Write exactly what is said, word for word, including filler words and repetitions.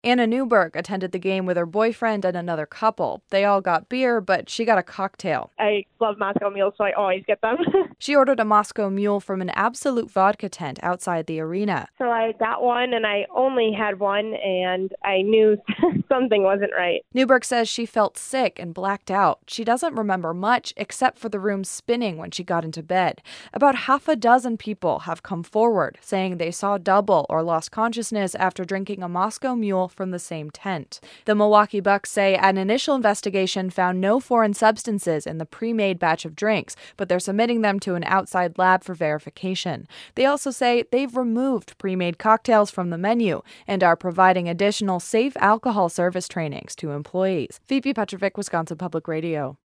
Anna Newberg attended the game with her boyfriend and another couple. They all got beer, but she got a cocktail. I love Moscow Mules, so I always get them. She ordered a Moscow Mule from an Absolute Vodka tent outside the arena. So I got one, and I only had one, and I knew something wasn't right. Newberg says she felt sick and blacked out. She doesn't remember much except for the room spinning when she got into bed. About half a dozen people have come forward, saying they saw double or lost consciousness after drinking a Moscow Mule from the same tent. The Milwaukee Bucks say an initial investigation found no foreign substances in the pre-made batch of drinks, but they're submitting them to an outside lab for verification. They also say they've removed pre-made cocktails from the menu and are providing additional safe alcohol service trainings to employees. Phoebe Petrovic, Wisconsin Public Radio.